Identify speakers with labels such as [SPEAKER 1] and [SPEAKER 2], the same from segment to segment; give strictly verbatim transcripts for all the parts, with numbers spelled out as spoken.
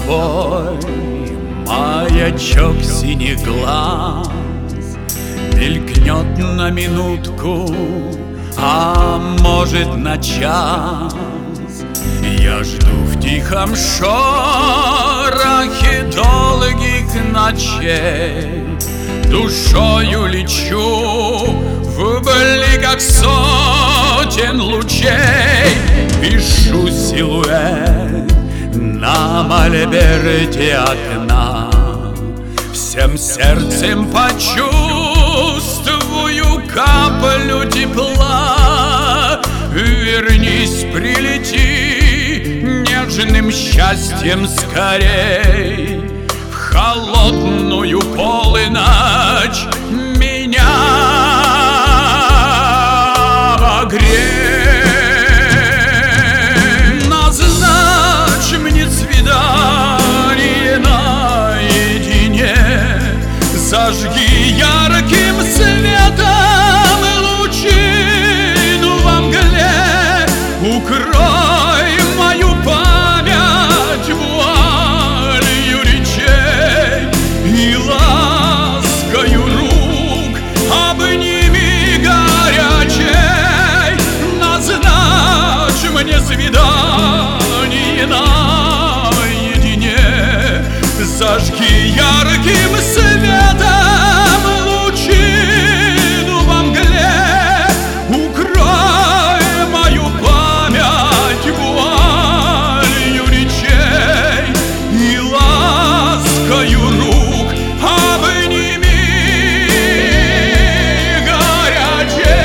[SPEAKER 1] тобой, маячок синих глаз мелькнет на минутку, а может на час. Я жду в тихом шорохе долгих ночей, душою лечу в бликах сотен лучей. Пишу силуэт на мольберте окна, всем сердцем почувствую каплю тепла. Вернись, прилети нежным счастьем скорей в холодную полночь меня обогрей. Назначь мне свидание наедине, зажги ярким светом лучину во мгле, укрой мою память вуалью речей и ласкою рук обними горячей. Назначь мне свидание наедине, зажги ярким светом лучину во мгле, укрой мою память вуалью речей и ласкою рук обними горячей.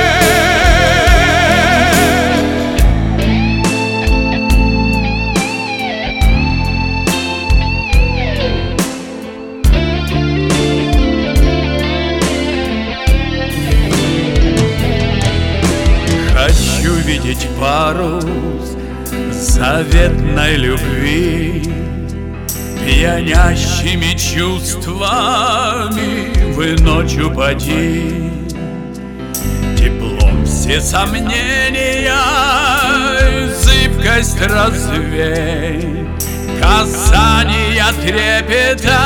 [SPEAKER 1] Хочу видеть парус заветной любви, пьянящими чувствами в ночь упади. Теплом все сомнения, зыбкость развей, касания трепета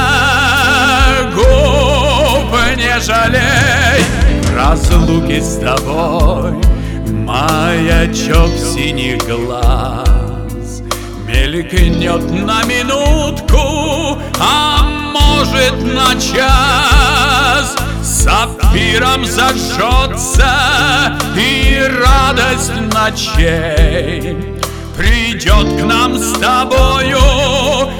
[SPEAKER 1] губ не жалей. В разлуке с тобой маячок синих глаз мелькнет на минутку, а может на час. Сапфиром зажжется и радость ночей придет к нам с тобою